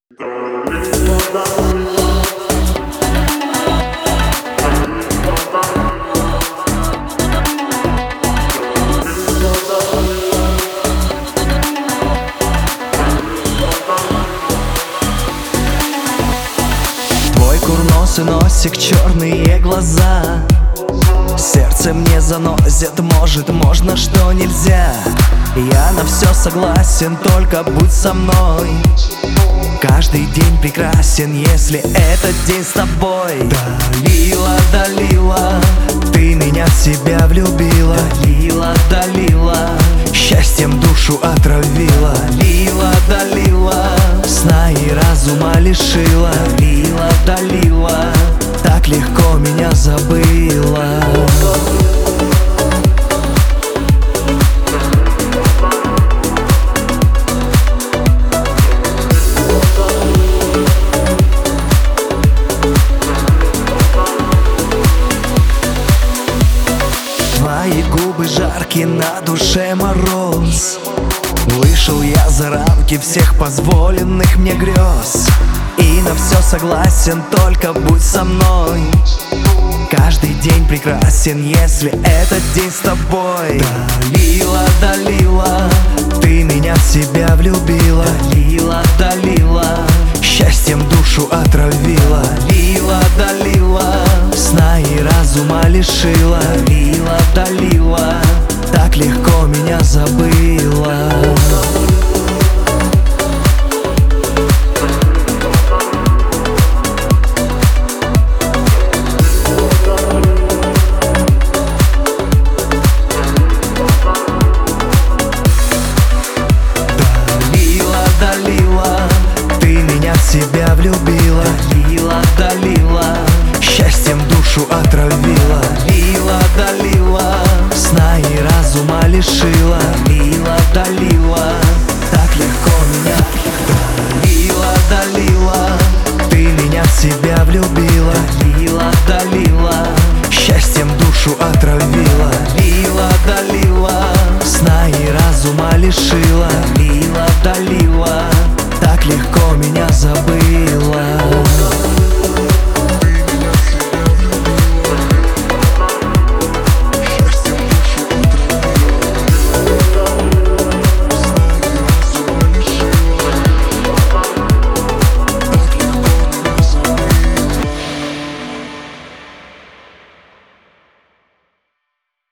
Твой курносый носик, черные глаза, сердце мне заносит, может, можно, что нельзя. Я на все согласен, только будь со мной. Каждый день прекрасен, если этот день с тобой. Далила, Далила, ты меня в себя влюбила. Далила, Далила, счастьем душу отравила. Далила, Далила, сна и разума лишила. Далила, Далила, так легко меня забыла. Твои губы жаркие, на душе мороз. Вышел я за рамки всех позволенных мне грез. И на все согласен, только будь со мной. Каждый день прекрасен, если этот день с тобой. Далила, Далила, ты меня в себя влюбила. Далила, Далила, счастьем душу отравила. Далила, Далила, сна и разума лишила. Далила, Далила, так легко меня забыла. Себя влюбила. Далила, Далила, счастьем душу отравила. Далила, Далила, сна и разума лишила. Далила, Далила, так легко меня. Далила, Далила, ты меня в себя влюбила. Далила, Далила, счастьем душу отравила. Далила, Далила, сна и разума лишила. Далила, Далила, так легко меня забыть.